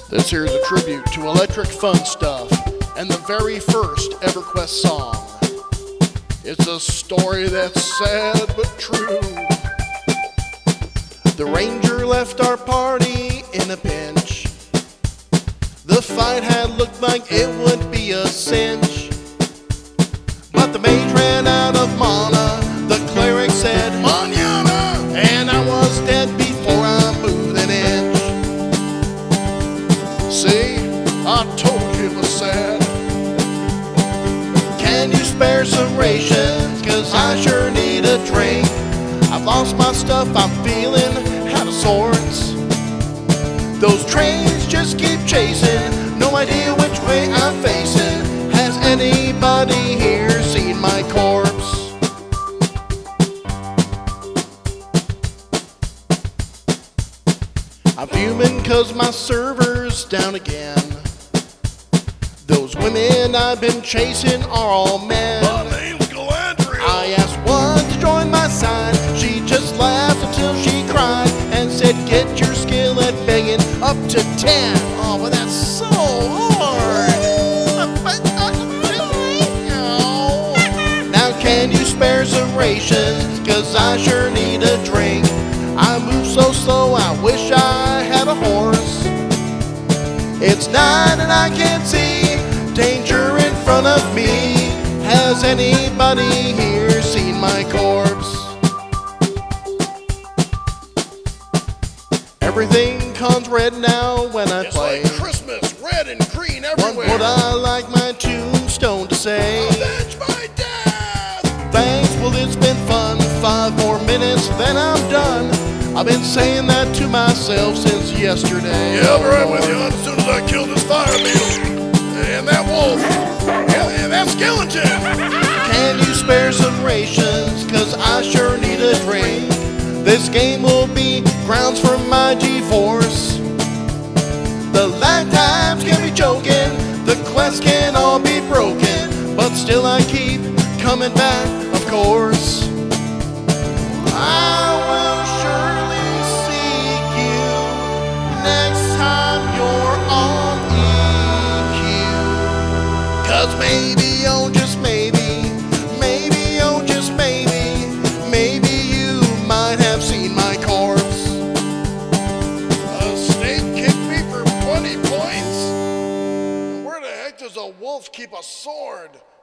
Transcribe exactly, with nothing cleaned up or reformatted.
This here's a tribute to Electric Fun Stuff and the very first EverQuest song. It's a story that's sad but true. The ranger left our party in a pinch. The fight had looked like it would be a cinch, but the mage ran out of mana. The cleric said, "Manana!" and I was dead before I moved an inch. See, I told you it was sad. Can you spare some rations? Cause I sure need a drink. I've lost my stuff, I'm feeling out of sorts. Those trains just keep chasing, no idea which way I'm facing. Has anybody here seen my corpse? I'm fuming cause my server's down again. Those women I've been chasing are all men. My name's Galadriel. I asked one to join my side. She just laughed until she cried and said, "Get your skill at banging up to ten." Oh, but that's so hard. Now can you spare some rations? Cause I sure need a drink. I move so slow, I wish I had a horse. It's night and I can't see danger in front of me. Has anybody here seen my corpse? Everything comes red now when I It's play. like Christmas, red and green What everywhere. would I like my tombstone to say? Avenge my death! Thanks, well it's been fun. Five more minutes, then I'm done. I've been saying that to myself since yesterday. Yeah, I'll be right with you. As soon as I kill this fire beetle and that wolf and, and that skeleton. Can you spare some rations? Cause I sure need a drink. This game will be grounds for my G-force. The lag times can be choking, the quests can all be broken, but still I keep coming back, of course. I will surely seek you next time you're on E Q. Cause maybe, oh just maybe, maybe, oh just maybe, maybe you might have seen my corpse. A snake kicked me for twenty points? Where the heck does a wolf keep a sword?